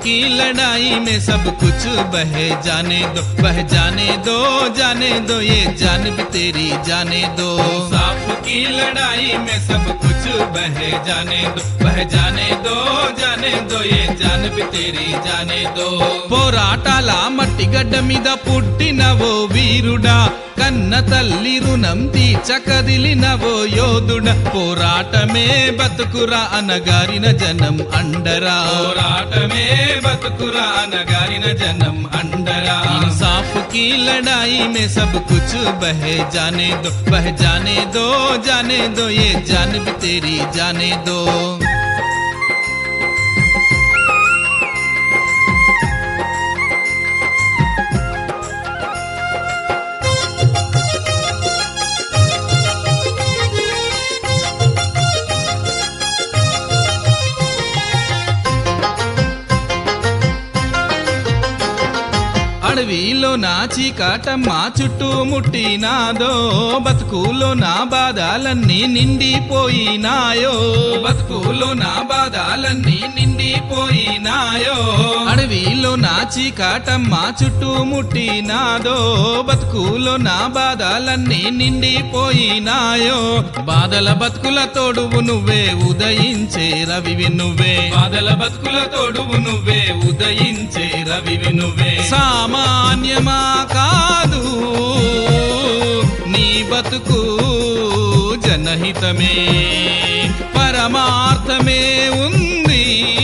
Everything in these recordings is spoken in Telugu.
की लड़ाई में सब कुछ बह जाने दो, बह जाने दो, जाने दो, ये जान भी तेरी जाने दो। इंसाफ की लड़ाई में सब कुछ बह जाने दो, बह जाने दो, जाने दो, ये जान भी तेरी जाने दो। పోరాటాల మట్టిగడ్డ మీద పుట్టినవో వీరుడా, కన్న తల్లి రుణం తీర్చ కదిలినవో యోధుడా, పోరాటమే బతుకురా అనగారిన జనం అండరా, పోరాటమే బతుకురా అనగారిన జనం అండరా। इंसाफ की लड़ाई में सब कुछ बह जाने दो, बह जाने दो, जाने दो, ये जान भी तेरी जाने दो। అడవిలో నా చీకటమ్మ చుట్టూ ముట్టినాదో, బతుకులో నా బాధలన్నీ నిండిపోయినాయో, బతుకులో నా బాధలన్నీ నిండిపోయినాయో। అడవిలో నా చీకటమ్మ చుట్టూ ముట్టినాదో, బతుకులో నా బాధలన్నీ నిండిపోయినాయో। బాధల బతుకుల తోడువు నువ్వే, ఉదయించే రవివి నువ్వే, బాధల బతుకుల తోడువు నువ్వే, ఉదయించే రవివి నువ్వే। సామాన్యమా కాదు నీ బతుకు, జనహితమే పరమార్థమే ఉంది,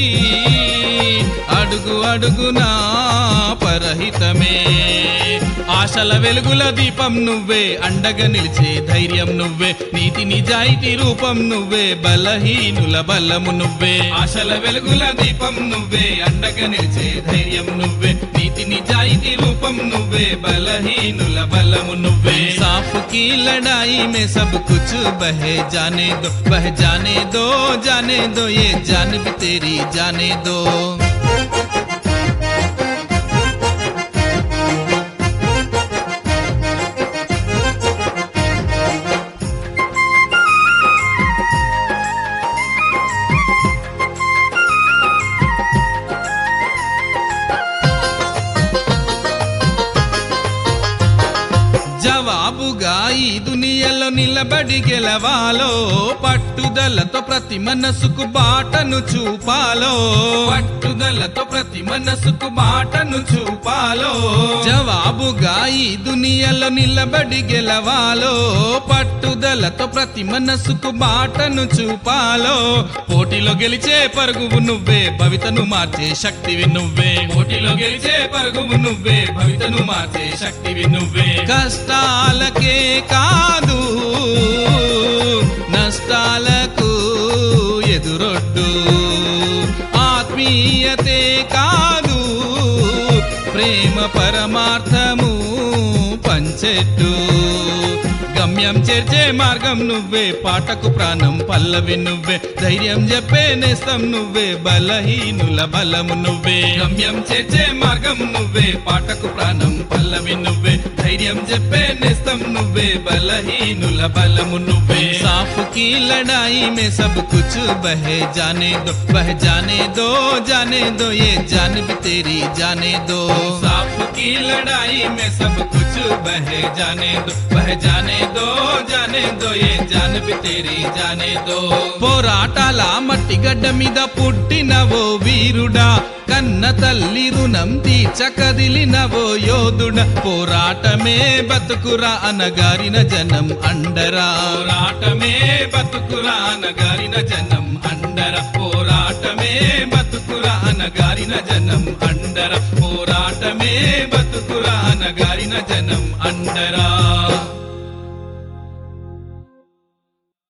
అడుగు అడుగునా పరహితమే। ఆశల వెలుగుల దీపం నువ్వే, అండగా నిలిచే ధైర్యం నువ్వే, నీతి నిజాయితీ రూపం నువ్వే, బలహీనుల బలము నువ్వే। ఆశల వెలుగుల దీపం నువ్వే, అండగా నిలిచే ధైర్యం నువ్వే, నీతి నిజాయితీ రూపం నువ్వే, బలహీనుల బలము నువ్వే। इंसाफ की लड़ाई में सब कुछ बह जाने दो, बह जाने दो, जाने दो, ये जान भी तेरी जाने दो। జవాబుగా ఈ దునియాలో నిలబడి గెలవాలో, పట్టుదలతో ప్రతి మనసుకు బాటను చూపాలో, పట్టుదలతో ప్రతి మనసుకు బాటను చూపాలో। జవాబుగా ఈ దునియాలో నిలబడి గెలవాలో, పట్టుదలతో ప్రతి మనసుకు బాటను చూపాలో। పోటీలో గెలిచే పరుగువు నువ్వే, భవితను మార్చే శక్తివి నువ్వే, పోటీలో గెలిచే పరుగువు నువ్వే, భవితను మార్చే శక్తివి నువ్వే। కష్టాలకే కాదు నష్టాలకు ఎదురొడ్డు, ఆత్మీయతే కాదు ప్రేమ పరమార్థము పంచెట్టు, గమ్యం చేర్చే మార్గం నువ్వే, పాటకు ప్రాణం పల్లవి నువ్వే, ధైర్యం చెప్పే నేస్తం నువ్వే, బలహీనుల బలము నువ్వే। గమ్యం చేర్చే మార్గం నువ్వే, పాటకు ప్రాణం పల్లవి నువ్వే, ధైర్యం చెప్పే నేస్తం నువ్వే, బలహీనుల బలము నువ్వే। इंसाफ की लड़ाई में सब कुछ बह जाने दो, बह जाने दो, जाने दो, ये जान भी तेरी जाने दो। इंसाफ की लड़ाई में सब कुछ बह जाने दो, बह जाने दो, जाने दो, ये जान भी तेरी जाने दो। పోరాటాల మట్టిగడ్డ మీద పుట్టినవో వీరుడా, కన్న తల్లి రుణం తీర్చ కదిలినవో యోధుడా, పోరాటమే బతుకురా అనగారిన జనం అండరా, పోరాటమే బతుకురా అనగారిన జనం అండరా, పోరాటమే బతుకురా అనగారిన జనం అండరా, పోరాటమే బతుకురా అనగారిన జనం అండరా।